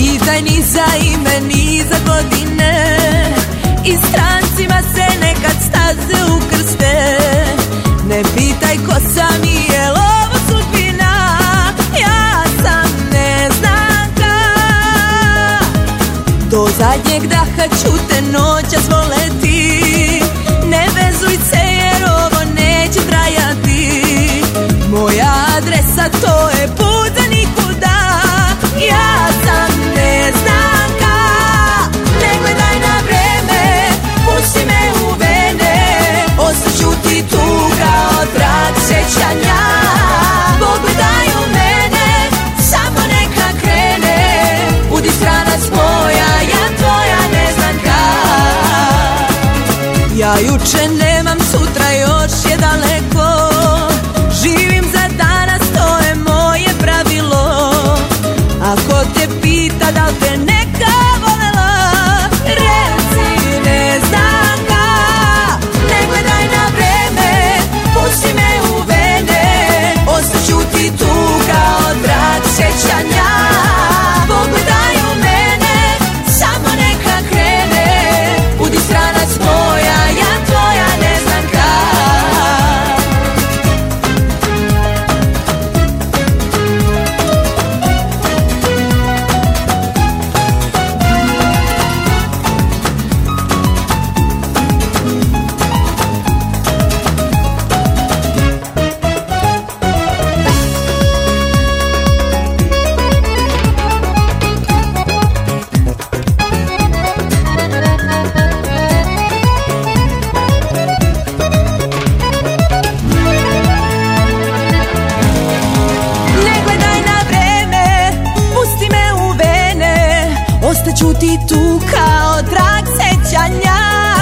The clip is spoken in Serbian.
pitaj ni za ime, ni za godine. I strancima se nekad staze ukrste. Ne pitaj ko sam i je li ovo sudbina. Ja sam neznanka. Do zadnjeg daha ću te noćas voleti. Ne vezuj se jer ovo neće trajati. Moja adresa to je put za nikuda. Ja sam neznanka. Ne gledaj na vreme, pusti me u vene. Ostaću ti tu kao trag sećanja. Pogledaj u mene, samo neka krene. Budi stranac moja, ja tvoja neznanka. Ja juče nemam, sutra još je daleko. Živim za danas, to je moje pravilo. Ako te pita da li te neka volela, reci neznanka. Ne gledaj na vreme, pusti me u vene. Ostaću ti tu kao trag sećanja. Pogledaj u mene, samo neka krene. Budi stranac moja, ja tvoja neznanka. Ostaću ti tu kao trag sećanja.